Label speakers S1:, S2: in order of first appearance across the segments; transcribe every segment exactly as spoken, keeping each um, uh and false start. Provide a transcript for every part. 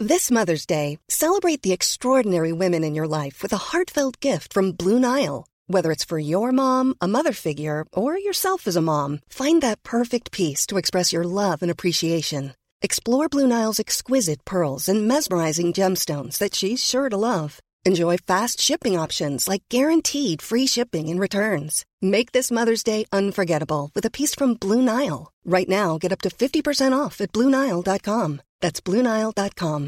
S1: This Mother's Day, celebrate the extraordinary women in your life with a heartfelt gift from Blue Nile. Whether it's for your mom, a mother figure, or yourself as a mom, find that perfect piece to express your love and appreciation. Explore Blue Nile's exquisite pearls and mesmerizing gemstones that she's sure to love. Enjoy fast shipping options like guaranteed free shipping and returns. Make this Mother's Day unforgettable with a piece from Blue Nile. Right now, get up to fifty percent off at Blue Nile dot com. That's Blue Nile dot com.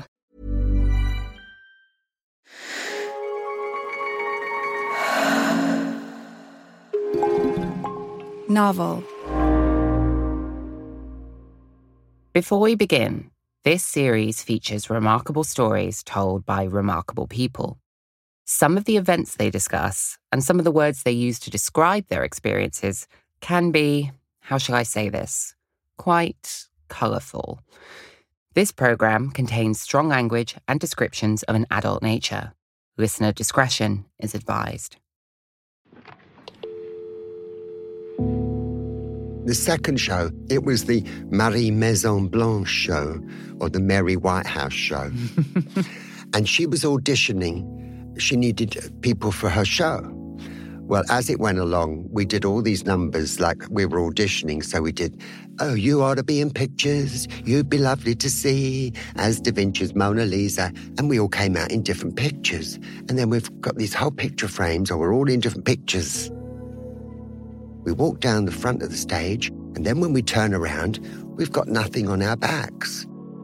S2: Novel.
S3: Before we begin, this series features remarkable stories told by remarkable people. Some of the events they discuss and some of the words they use to describe their experiences can be, how shall I say this, quite colourful. This programme contains strong language and descriptions of an adult nature. Listener discretion is advised.
S4: The second show, it was the Marie Maison Blanche show, or the Mary Whitehouse show. And she was auditioning. She needed people for her show. Well, as it went along, we did all these numbers like we were auditioning. So we did, oh, you ought to be in pictures. You'd be lovely to see, as Da Vinci's Mona Lisa. And we all came out in different pictures. And then we've got these whole picture frames, or we're all in different pictures. We walk down the front of the stage, and then when we turn around, we've got nothing on our backs.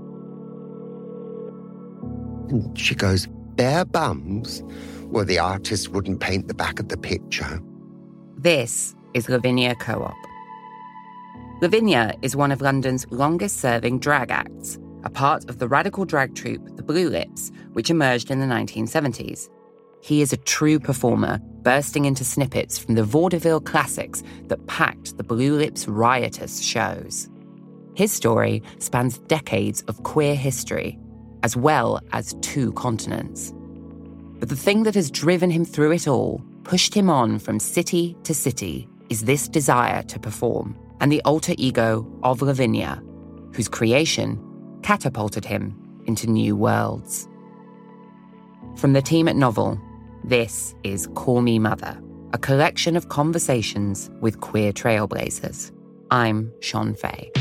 S4: And she goes, bare bums? Well, the artist wouldn't paint the back of the picture.
S3: This is Lavinia Co-op. Lavinia is one of London's longest-serving drag acts, a part of the radical drag troupe The Blue Lips, which emerged in the nineteen seventies. He is a true performer, bursting into snippets from the vaudeville classics that packed the Blue Lips' riotous shows. His story spans decades of queer history, as well as two continents. But the thing that has driven him through it all, pushed him on from city to city, is this desire to perform, and the alter ego of Lavinia, whose creation catapulted him into new worlds. From the team at Novel, this is Call Me Mother, a collection of conversations with queer trailblazers. I'm Sean Fay.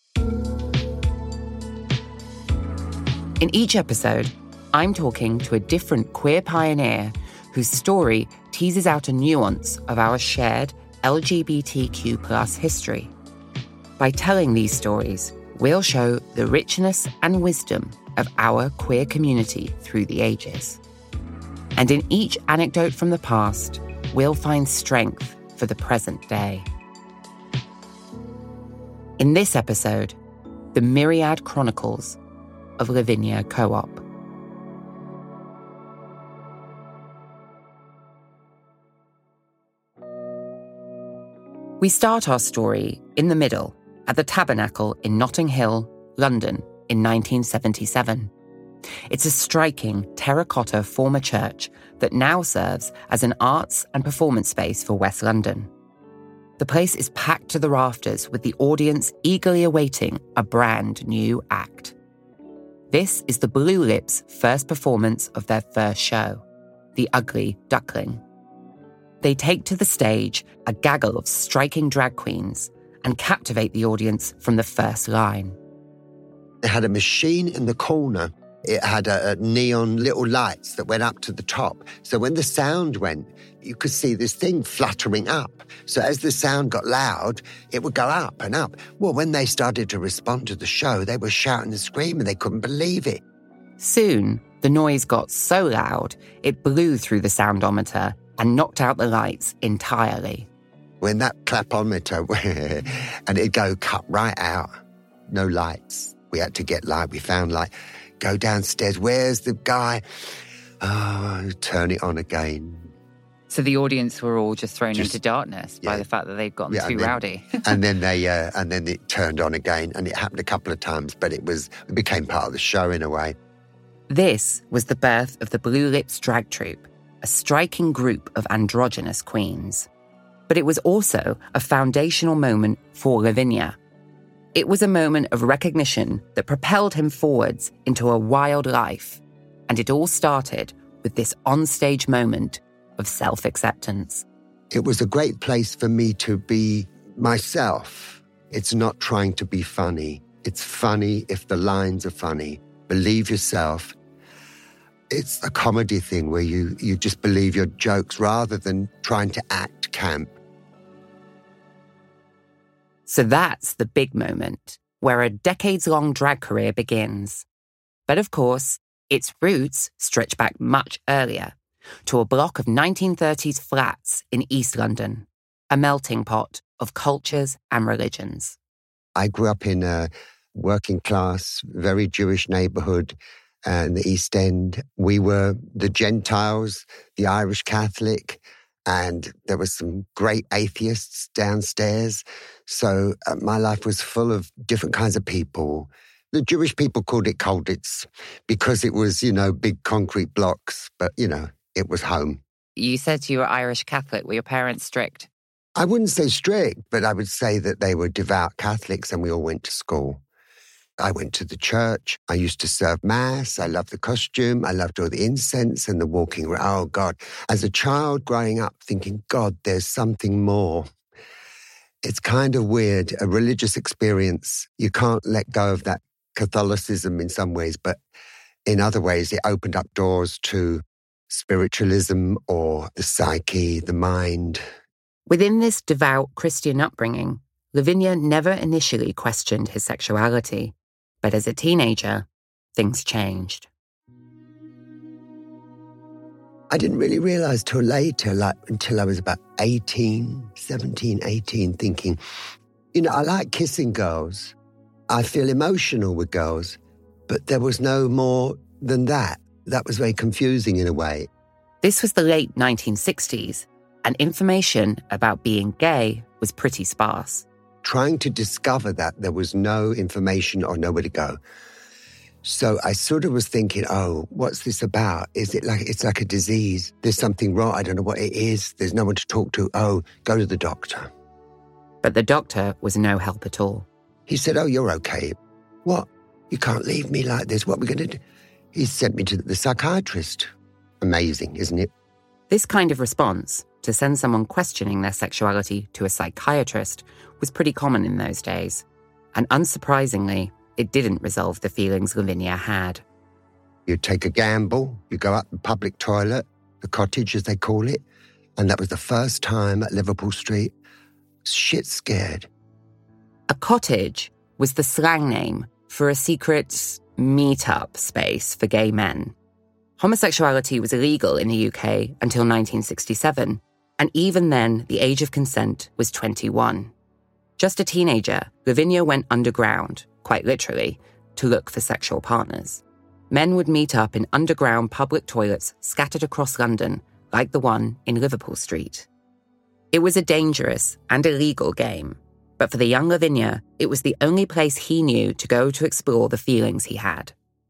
S3: In each episode, I'm talking to a different queer pioneer whose story teases out a nuance of our shared L G B T Q plus history. By telling these stories, we'll show the richness and wisdom of our queer community through the ages. And in each anecdote from the past, we'll find strength for the present day. In this episode, the myriad chronicles of Lavinia Co-op. We start our story in the middle, at the Tabernacle in Notting Hill, London, in nineteen seventy-seven. It's a striking terracotta former church that now serves as an arts and performance space for West London. The place is packed to the rafters with the audience eagerly awaiting a brand new act. This is the Blue Lips' first performance of their first show, The Ugly Duckling. They take to the stage a gaggle of striking drag queens and captivate the audience from the first line.
S4: They had a machine in the corner. It had a, a neon little lights that went up to the top. So when the sound went, you could see this thing fluttering up. So as the sound got loud, it would go up and up. Well, when they started to respond to the show, they were shouting and screaming. They couldn't believe it.
S3: Soon, the noise got so loud, it blew through the soundometer and knocked out the lights entirely.
S4: When that clapometer, and it'd go cut right out. No lights. We had to get light. We found light. Go downstairs. Where's the guy? Oh, turn it on again.
S2: So the audience were all just thrown just, into darkness yeah. by the fact that they'd gotten
S4: yeah,
S2: too
S4: and then,
S2: rowdy.
S4: and then they, uh, and then it turned on again, and it happened a couple of times. But it was, it became part of the show in a way.
S3: This was the birth of the Blue Lips drag troupe, a striking group of androgynous queens. But it was also a foundational moment for Lavinia. It was a moment of recognition that propelled him forwards into a wild life. And it all started with this onstage moment of self-acceptance.
S4: It was a great place for me to be myself. It's not trying to be funny. It's funny if the lines are funny. Believe yourself. It's a comedy thing where you, you just believe your jokes rather than trying to act camp.
S3: So that's the big moment, where a decades-long drag career begins. But of course, its roots stretch back much earlier, to a block of nineteen thirties flats in East London, a melting pot of cultures and religions.
S4: I grew up in a working class, very Jewish neighborhood uh, in the East End. We were the Gentiles, the Irish Catholic, and there were some great atheists downstairs. So uh, my life was full of different kinds of people. The Jewish people called it Colditz because it was, you know, big concrete blocks, but, you know, it was home.
S2: You said you were Irish Catholic. Were your parents strict?
S4: I wouldn't say strict, but I would say that they were devout Catholics and we all went to school. I went to the church. I used to serve mass. I loved the costume. I loved all the incense and the walking around. Oh, God. As a child growing up thinking, God, there's something more. It's kind of weird, a religious experience. You can't let go of that Catholicism in some ways, but in other ways, it opened up doors to spiritualism or the psyche, the mind.
S3: Within this devout Christian upbringing, Lavinia never initially questioned his sexuality. But as a teenager, things changed.
S4: I didn't really realize till later, like until I was about eighteen, seventeen, eighteen, thinking, you know, I like kissing girls. I feel emotional with girls, but there was no more than that. That was very confusing in a way.
S3: This was the late nineteen sixties, and information about being gay was pretty sparse.
S4: Trying to discover that, there was no information or nowhere to go. So I sort of was thinking, oh, what's this about? Is it like, it's like a disease? There's something wrong. I don't know what it is. There's no one to talk to. Oh, go to the doctor.
S3: But the doctor was no help at all.
S4: He said, oh, you're okay. What? You can't leave me like this. What are we going to do? He sent me to the psychiatrist. Amazing, isn't it?
S3: This kind of response, to send someone questioning their sexuality to a psychiatrist, was pretty common in those days. And unsurprisingly, it didn't resolve the feelings Lavinia had.
S4: You take a gamble, you go up the public toilet, the cottage as they call it, and that was the first time at Liverpool Street. Shit scared.
S3: A cottage was the slang name for a secret meet-up space for gay men. Homosexuality was illegal in the U K until nineteen sixty-seven, and even then, the age of consent was twenty-one. Just a teenager, Lavinia went underground, quite literally, to look for sexual partners. Men would meet up in underground public toilets scattered across London, like the one in Liverpool Street. It was a dangerous and illegal game, but for the young Lavinia, it was the only place he knew to go to explore the feelings he had.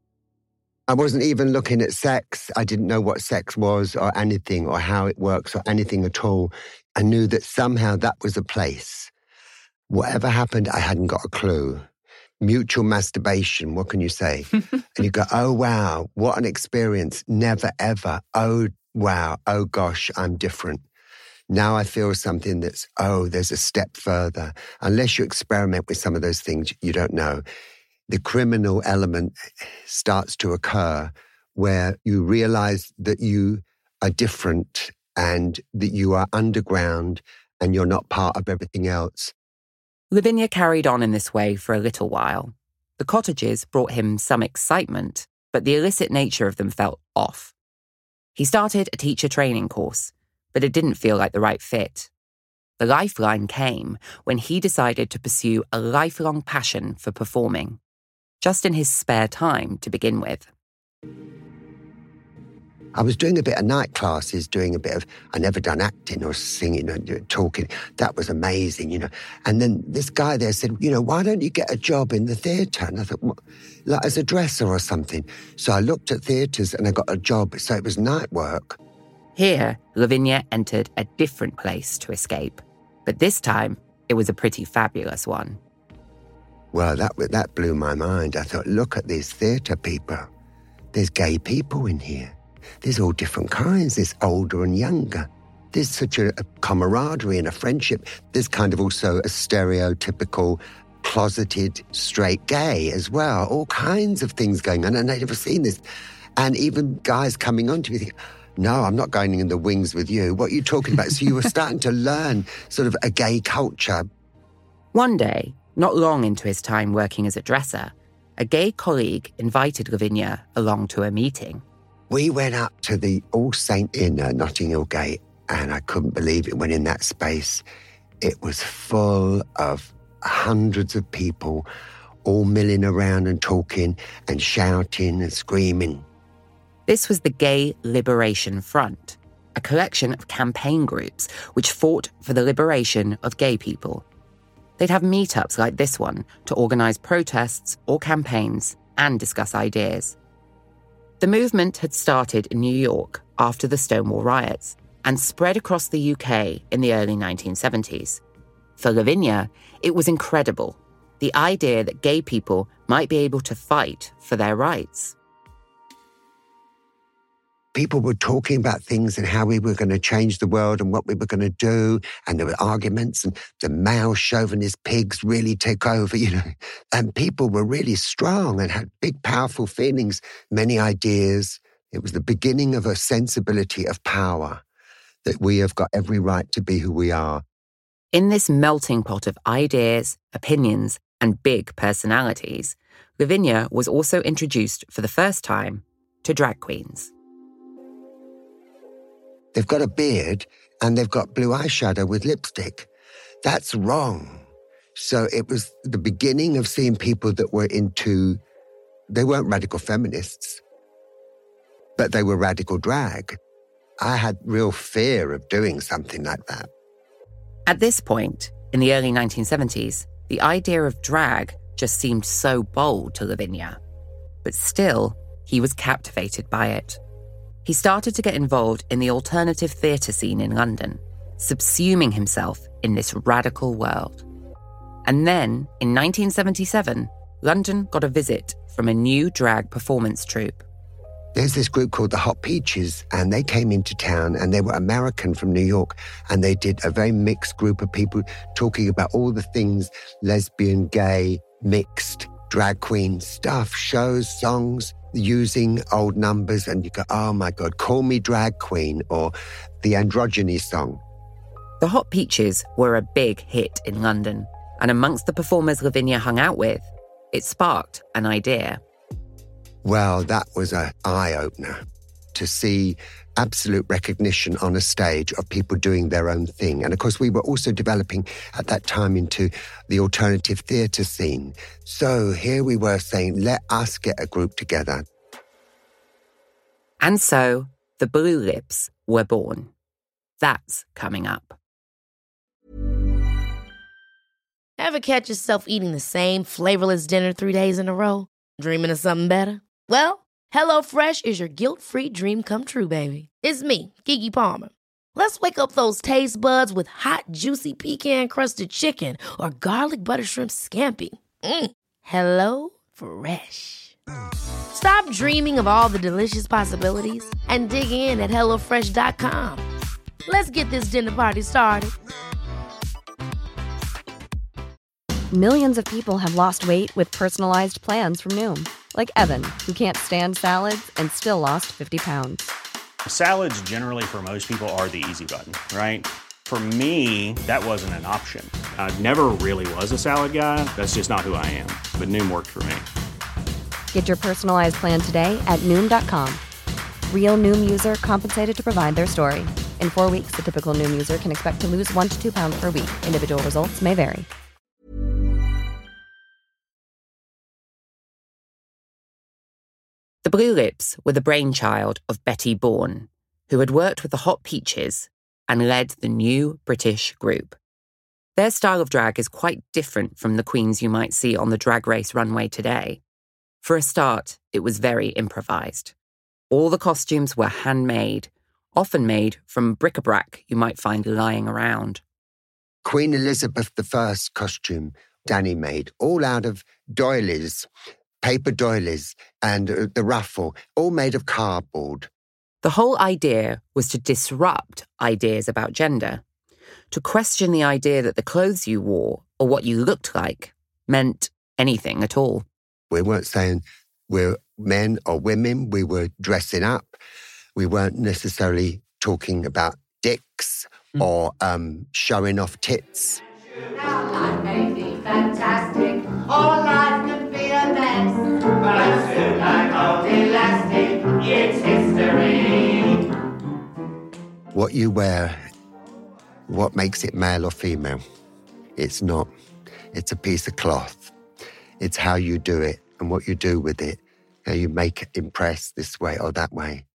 S4: I wasn't even looking at sex. I didn't know what sex was or anything or how it works or anything at all. I knew that somehow that was a place. Whatever happened, I hadn't got a clue. Mutual masturbation, what can you say? And you go, oh, wow, what an experience. Never, ever. Oh, wow. Oh, gosh, I'm different. Now I feel something that's, oh, there's a step further. Unless you experiment with some of those things, you don't know. The criminal element starts to occur where you realize that you are different and that you are underground and you're not part of everything else.
S3: Lavinia carried on in this way for a little while. The cottages brought him some excitement, but the illicit nature of them felt off. He started a teacher training course, but it didn't feel like the right fit. The lifeline came when he decided to pursue a lifelong passion for performing, just in his spare time to begin with.
S4: I was doing a bit of night classes, doing a bit of, I never done acting or singing or talking. That was amazing, you know. And then this guy there said, you know, why don't you get a job in the theatre? And I thought, what? Like as a dresser or something. So I looked at theatres and I got a job. So it was night work.
S3: Here, Lavinia entered a different place to escape. But this time, it was a pretty fabulous one.
S4: Well, that that blew my mind. I thought, look at these theatre people. There's gay people in here. There's all different kinds. There's older and younger. There's such a, a camaraderie and a friendship. There's kind of also a stereotypical closeted straight gay as well. All kinds of things going on, and I'd never seen this. And even guys coming on to me thinking, no, I'm not going in the wings with you. What are you talking about? So you were starting to learn sort of a gay culture.
S3: One day, not long into his time working as a dresser, a gay colleague invited Lavinia along to a meeting.
S4: We went up to the All Saint Inn at Notting Hill Gate, and I couldn't believe it when in that space. It was full of hundreds of people, all milling around and talking and shouting and screaming.
S3: This was the Gay Liberation Front, a collection of campaign groups which fought for the liberation of gay people. They'd have meetups like this one to organise protests or campaigns and discuss ideas. The movement had started in New York after the Stonewall riots and spread across the U K in the early nineteen seventies. For Lavinia, it was incredible, the idea that gay people might be able to fight for their rights.
S4: People were talking about things and how we were going to change the world and what we were going to do. And there were arguments and the male chauvinist pigs really take over, you know. And people were really strong and had big, powerful feelings, many ideas. It was the beginning of a sensibility of power that we have got every right to be who we are.
S3: In this melting pot of ideas, opinions, and big personalities, Lavinia was also introduced for the first time to drag queens.
S4: They've got a beard and they've got blue eyeshadow with lipstick. That's wrong. So it was the beginning of seeing people that were into, they weren't radical feminists, but they were radical drag. I had real fear of doing something like that.
S3: At this point, in the early nineteen seventies, the idea of drag just seemed so bold to Lavinia. But still, he was captivated by it. He started to get involved in the alternative theatre scene in London, subsuming himself in this radical world. And then, in nineteen seventy-seven, London got a visit from a new drag performance troupe.
S4: There's this group called the Hot Peaches, and they came into town, and they were American from New York, and they did a very mixed group of people talking about all the things lesbian, gay, mixed, drag queen stuff, shows, songs, using old numbers, and you go, oh my God, Call Me Drag Queen, or the Androgyny song.
S3: The Hot Peaches were a big hit in London, and amongst the performers Lavinia hung out with, it sparked an idea.
S4: Well, that was an eye-opener to see absolute recognition on a stage of people doing their own thing. And of course, we were also developing at that time into the alternative theatre scene. So here we were saying, let us get a group together.
S3: And so the Blue Lips were born. That's coming up.
S5: Ever catch yourself eating the same flavorless dinner three days in a row? Dreaming of something better? Well, HelloFresh is your guilt-free dream come true, baby. It's me, Keke Palmer. Let's wake up those taste buds with hot, juicy pecan-crusted chicken or garlic butter shrimp scampi. Mm. Hello Fresh. Stop dreaming of all the delicious possibilities and dig in at hello fresh dot com. Let's get this dinner party started.
S6: Millions of people have lost weight with personalized plans from Noom. Like Evan, who can't stand salads and still lost fifty pounds.
S7: Salads generally for most people are the easy button, right? For me, that wasn't an option. I never really was a salad guy. That's just not who I am. But Noom worked for me.
S6: Get your personalized plan today at Noom dot com. Real Noom user compensated to provide their story. In four weeks, the typical Noom user can expect to lose one to two pounds per week. Individual results may vary.
S3: The Blue Lips were the brainchild of Betty Bourne, who had worked with the Hot Peaches and led the new British group. Their style of drag is quite different from the queens you might see on the Drag Race runway today. For a start, it was very improvised. All the costumes were handmade, often made from bric-a-brac you might find lying around.
S4: Queen Elizabeth the First costume Danny made, all out of doilies, paper doilies, and uh, the ruffle, all made of cardboard.
S3: The whole idea was to disrupt ideas about gender, to question the idea that the clothes you wore or what you looked like meant anything at all.
S4: We weren't saying we're men or women. We were dressing up. We weren't necessarily talking about dicks mm. or um, showing off tits.
S8: Our life may be fantastic, or life could be a mess. But soon like old elastic, it's history.
S4: What you wear, what makes it male or female? It's not. It's a piece of cloth. It's how you do it and what you do with it, how you make it impress this way or that way.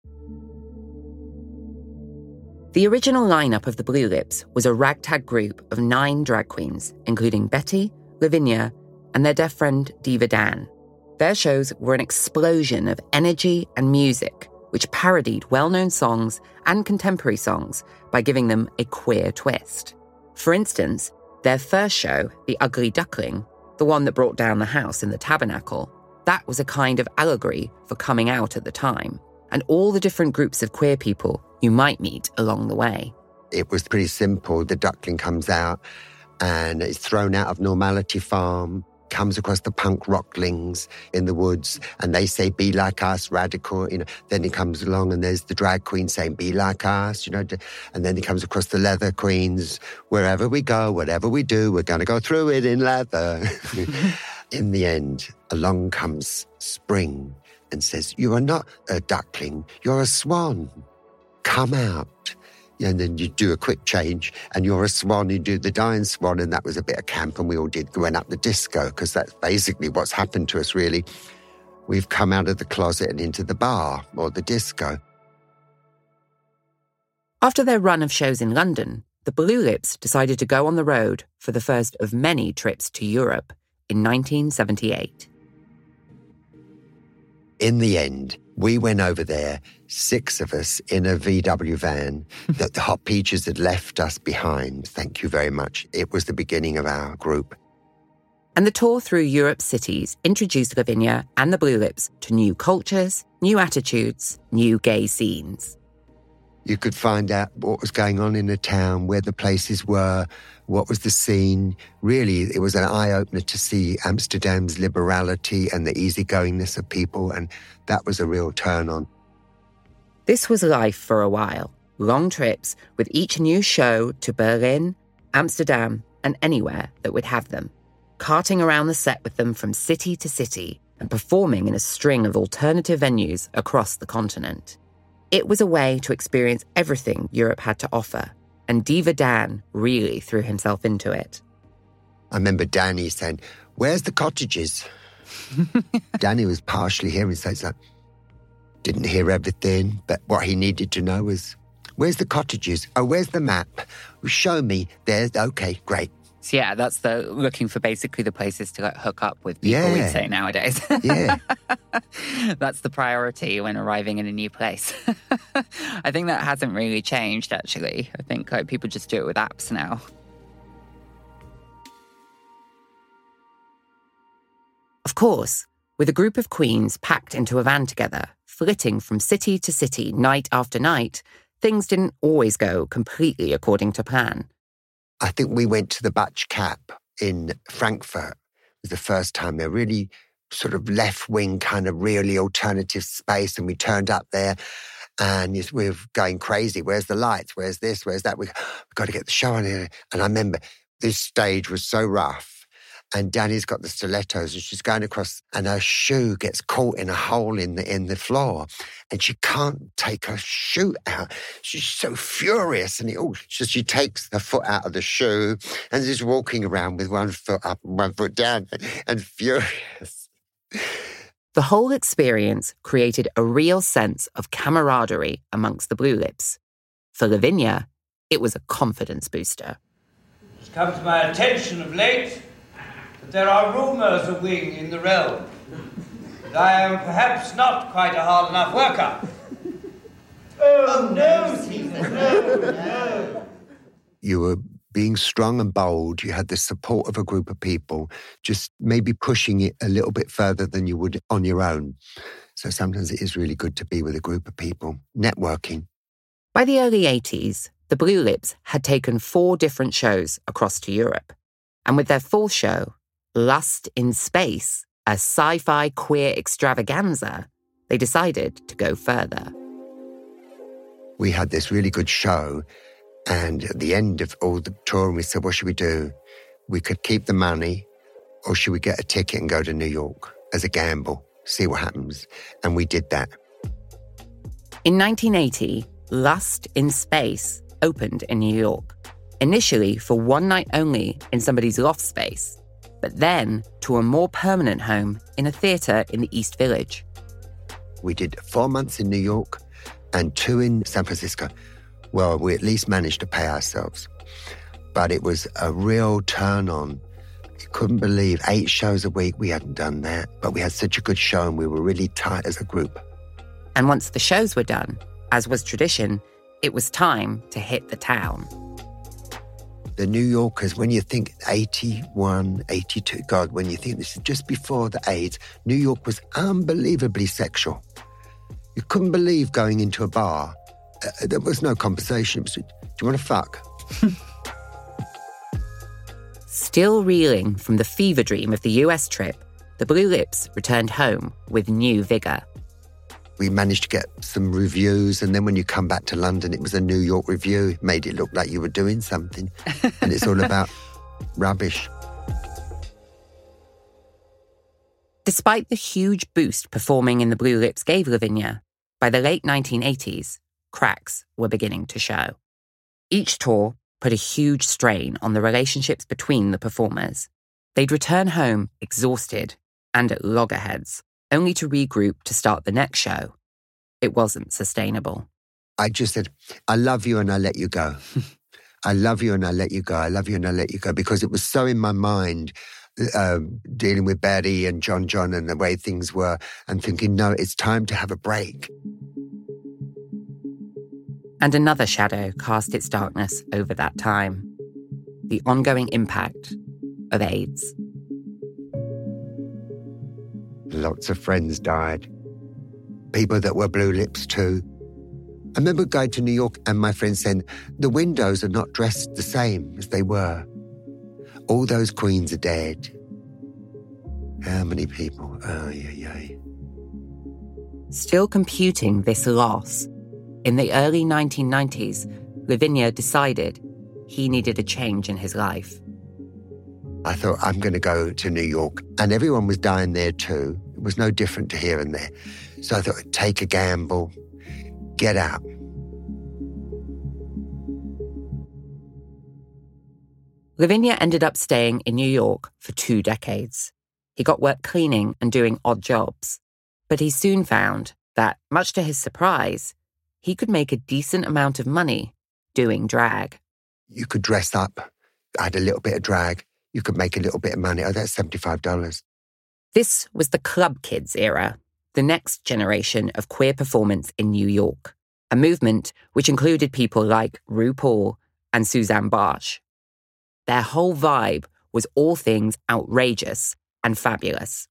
S3: The original lineup of the Blue Lips was a ragtag group of nine drag queens, including Betty, Lavinia, and their deaf friend Diva Dan. Their shows were an explosion of energy and music, which parodied well-known songs and contemporary songs by giving them a queer twist. For instance, their first show, The Ugly Duckling, the one that brought down the house in the tabernacle, that was a kind of allegory for coming out at the time, and all the different groups of queer people you might meet along the way.
S4: It was pretty simple. The duckling comes out and it's thrown out of Normality Farm, comes across the punk rocklings in the woods, and they say, be like us, radical, you know. Then he comes along and there's the drag queen saying, be like us, you know. And then he comes across the leather queens, wherever we go, whatever we do, we're going to go through it in leather. In the end, along comes Spring and says, you are not a duckling, you're a swan. Come out. And then you do a quick change and you're a swan, you do the dying swan, and that was a bit of camp, and we all did went up the disco, because that's basically what's happened to us, really. We've come out of the closet and into the bar or the disco.
S3: After their run of shows in London, the Blue Lips decided to go on the road for the first of many trips to Europe in nineteen seventy-eight.
S4: In the end, we went over there, six of us in a V W van that the Hot Peaches had left us behind. Thank you very much. It was the beginning of our group.
S3: And the tour through Europe's cities introduced Lavinia and the Blue Lips to new cultures, new attitudes, new gay scenes.
S4: You could find out what was going on in the town, where the places were, what was the scene. Really, it was an eye-opener to see Amsterdam's liberality and the easygoingness of people, and that was a real turn-on.
S3: This was life for a while. Long trips with each new show to Berlin, Amsterdam, and anywhere that would have them. Carting around the set with them from city to city and performing in a string of alternative venues across the continent. It was a way to experience everything Europe had to offer, and Diva Dan really threw himself into it.
S4: I remember Danny saying, where's the cottages? Danny was partially hearing, so it's like, didn't hear everything, but what he needed to know was, where's the cottages? Oh, where's the map? Show me. There's, okay, great.
S2: So yeah, that's the looking for basically the places to like hook up with people,
S4: yeah.
S2: we'd say nowadays.
S4: Yeah.
S2: That's the priority when arriving in a new place. I think that hasn't really changed, actually. I think like people just do it with apps now.
S3: Of course, with a group of queens packed into a van together, flitting from city to city night after night, things didn't always go completely according to plan.
S4: I think we went to the Batsch Cap in Frankfurt. It was the first time. They're really sort of left-wing, kind of really alternative space, and we turned up there and we were going crazy. Where's the lights? Where's this? Where's that? We, we've got to get the show on here. And I remember this stage was so rough, and Danny's got the stilettos and she's going across, and her shoe gets caught in a hole in the in the floor, and she can't take her shoe out. She's so furious, and it, oh, so she takes her foot out of the shoe and is walking around with one foot up and one foot down, and furious.
S3: The whole experience created a real sense of camaraderie amongst the Blue Lips. For Lavinia, it was a confidence booster.
S9: It's come to my attention of late that there are rumours of wing in the realm, that I am perhaps not quite a hard enough worker. Oh, no, Caesar, no, no.
S4: You were being strong and bold. You had the support of a group of people, just maybe pushing it a little bit further than you would on your own. So sometimes it is really good to be with a group of people, networking.
S3: By the early eighties, the Blue Lips had taken four different shows across to Europe. And with their fourth show, Lust in Space, a sci-fi queer extravaganza, they decided to go further.
S4: We had this really good show, and at the end of all the touring, we said, what should we do? We could keep the money, or should we get a ticket and go to New York as a gamble, see what happens? And we did that.
S3: In nineteen eighty, Lust in Space opened in New York, initially for one night only in somebody's loft space, but then to a more permanent home in a theatre in the East Village.
S4: We did four months in New York and two in San Francisco. Well, we at least managed to pay ourselves. But it was a real turn-on. You couldn't believe eight shows a week. We hadn't done that. But we had such a good show and we were really tight as a group.
S3: And once the shows were done, as was tradition, it was time to hit the town.
S4: The New Yorkers, when you think eighty-one, eighty-two, God, when you think this is just before the AIDS, New York was unbelievably sexual. You couldn't believe going into a bar. Uh, there was no conversation. It was, do you want to fuck?
S3: Still reeling from the fever dream of the U S trip, the Blue Lips returned home with new vigour.
S4: We managed to get some reviews, and then when you come back to London, it was a New York review. It made it look like you were doing something. And it's all about rubbish.
S3: Despite the huge boost performing in the Blue Lips gave Lavinia, by the late nineteen eighties, cracks were beginning to show. Each tour put a huge strain on the relationships between the performers. They'd return home exhausted and at loggerheads, only to regroup to start the next show. It wasn't sustainable.
S4: I just said, I love you and I let you go. I love you and I let you go. I love you and I let you go. Because it was so in my mind, uh, dealing with Betty and John John and the way things were, and thinking, no, it's time to have a break.
S3: And another shadow cast its darkness over that time. The ongoing impact of AIDS.
S4: Lots of friends died. People that were Blue Lips too. I remember going to New York and my friend saying, the windows are not dressed the same as they were. All those queens are dead. How many people? Oh, yeah, yeah.
S3: Still computing this loss, in the early nineteen nineties, Lavinia decided he needed a change in his life.
S4: I thought, I'm going to go to New York. And everyone was dying there too. It was no different to here and there. So I thought, take a gamble, get out.
S3: Lavinia ended up staying in New York for two decades. He got work cleaning and doing odd jobs. But he soon found that, much to his surprise, he could make a decent amount of money doing drag.
S4: You could dress up, add a little bit of drag. You could make a little bit of money. Oh, that's seventy-five dollars.
S3: This was the Club Kids era, the next generation of queer performance in New York, a movement which included people like RuPaul and Suzanne Bartsch. Their whole vibe was all things outrageous and fabulous.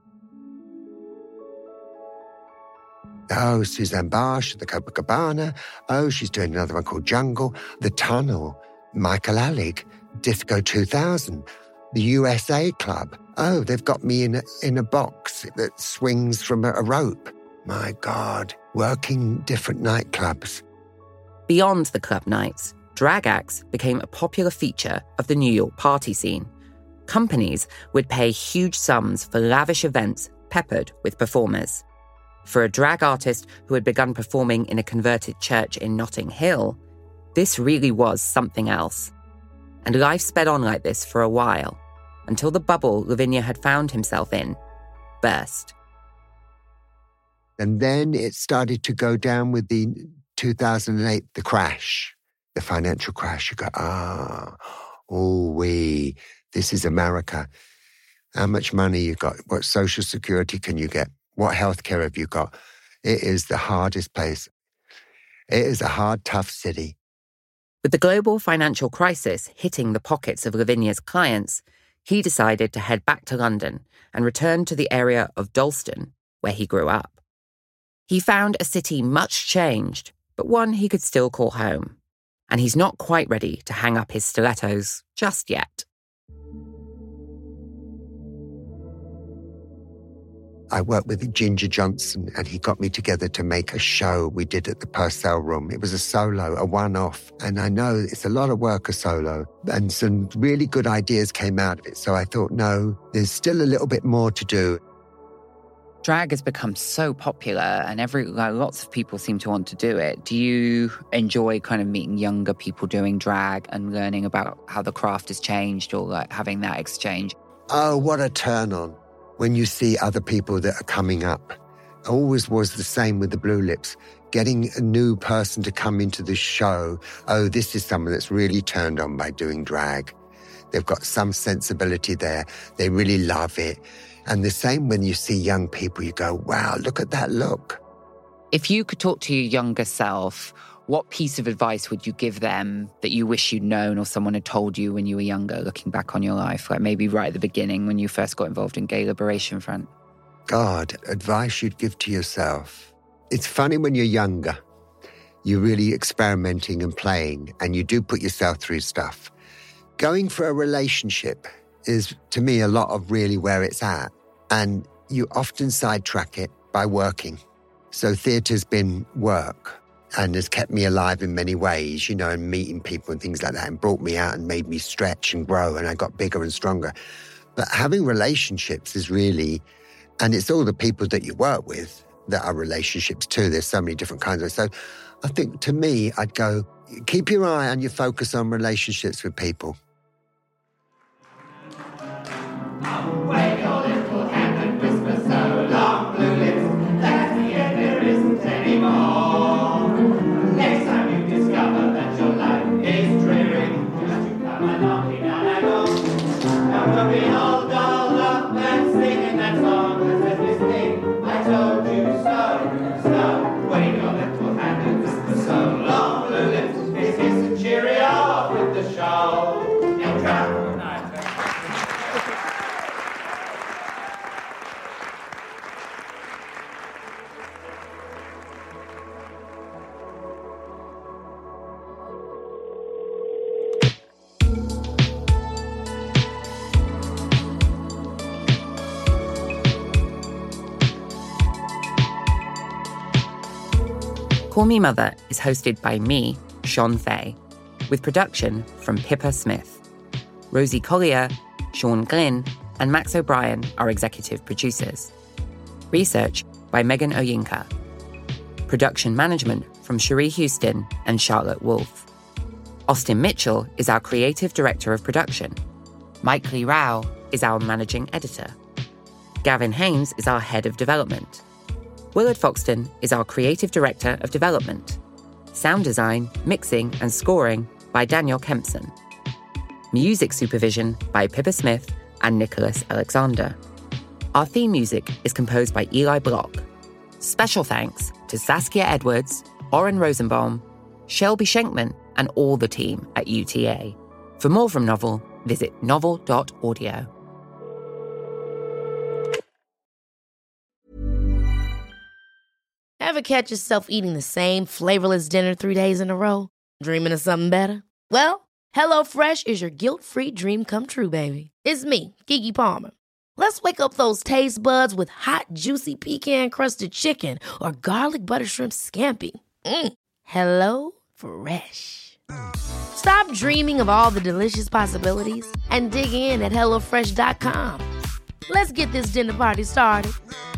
S4: Oh, Suzanne Bartsch, the Copacabana. Oh, she's doing another one called Jungle. The Tunnel, Michael Alig, Disco two thousand, the U S A Club. Oh, they've got me in a, in a box that swings from a, a rope. My God, working different nightclubs.
S3: Beyond the club nights, drag acts became a popular feature of the New York party scene. Companies would pay huge sums for lavish events peppered with performers. For a drag artist who had begun performing in a converted church in Notting Hill, this really was something else. And life sped on like this for a while, until the bubble Lavinia had found himself in burst.
S4: And then it started to go down with the two thousand eight, the crash, the financial crash. You go, ah, oh, we, this is America. How much money you got? What social security can you get? What healthcare have you got? It is the hardest place. It is a hard, tough city.
S3: With the global financial crisis hitting the pockets of Lavinia's clients, he decided to head back to London and return to the area of Dalston, where he grew up. He found a city much changed, but one he could still call home. And he's not quite ready to hang up his stilettos just yet.
S4: I worked with Ginger Johnson, and he got me together to make a show we did at the Purcell Room. It was a solo, a one-off. And I know it's a lot of work, a solo. And some really good ideas came out of it. So I thought, no, there's still a little bit more to do.
S2: Drag has become so popular and every like, lots of people seem to want to do it. Do you enjoy kind of meeting younger people doing drag and learning about how the craft has changed or like having that exchange?
S4: Oh, what a turn on when you see other people that are coming up. Always was the same with the Blue Lips. Getting a new person to come into the show. Oh, this is someone that's really turned on by doing drag. They've got some sensibility there. They really love it. And the same when you see young people, you go, wow, look at that look.
S2: If you could talk to your younger self, what piece of advice would you give them that you wish you'd known or someone had told you when you were younger, looking back on your life, like maybe right at the beginning when you first got involved in Gay Liberation Front?
S4: God, advice you'd give to yourself. It's funny when you're younger, you're really experimenting and playing, and you do put yourself through stuff. Going for a relationship is, to me, a lot of really where it's at. And you often sidetrack it by working. So theatre's been work and has kept me alive in many ways, you know, and meeting people and things like that, and brought me out and made me stretch and grow, and I got bigger and stronger. But having relationships is really, and it's all the people that you work with that are relationships too. There's so many different kinds of. So I think, to me, I'd go, keep your eye and your focus on relationships with people.
S8: Wave your little hand and whisper so long, Blue Lips, that the end there isn't anymore. Next time you discover that your life is dreary, just you come a knocking on our door. And we'll be all dolled up and singing that song that says this thing, I told you so. So wave your little hand and whisper so long, Blue Lips, it's kiss and cheerio with the show. You'll try.
S3: Call Me Mother is hosted by me, Sean Fay, with production from Pippa Smith. Rosie Collier, Sean Glynn, and Max O'Brien are executive producers. Research by Megan Oyinka. Production management from Cherie Houston and Charlotte Wolfe. Austin Mitchell is our creative director of production. Mike Lee Rao is our managing editor. Gavin Haynes is our head of development. Willard Foxton is our creative director of development. Sound design, mixing, and scoring by Daniel Kempson. Music supervision by Pippa Smith and Nicholas Alexander. Our theme music is composed by Eli Block. Special thanks to Saskia Edwards, Oren Rosenbaum, Shelby Schenkman, and all the team at U T A. For more from Novel, visit novel dot audio.
S5: Ever catch yourself eating the same flavorless dinner three days in a row? Dreaming of something better? Well, HelloFresh is your guilt-free dream come true, baby. It's me, Keke Palmer. Let's wake up those taste buds with hot, juicy pecan-crusted chicken or garlic butter shrimp scampi. Mm. Hello Fresh. Stop dreaming of all the delicious possibilities and dig in at hello fresh dot com. Let's get this dinner party started.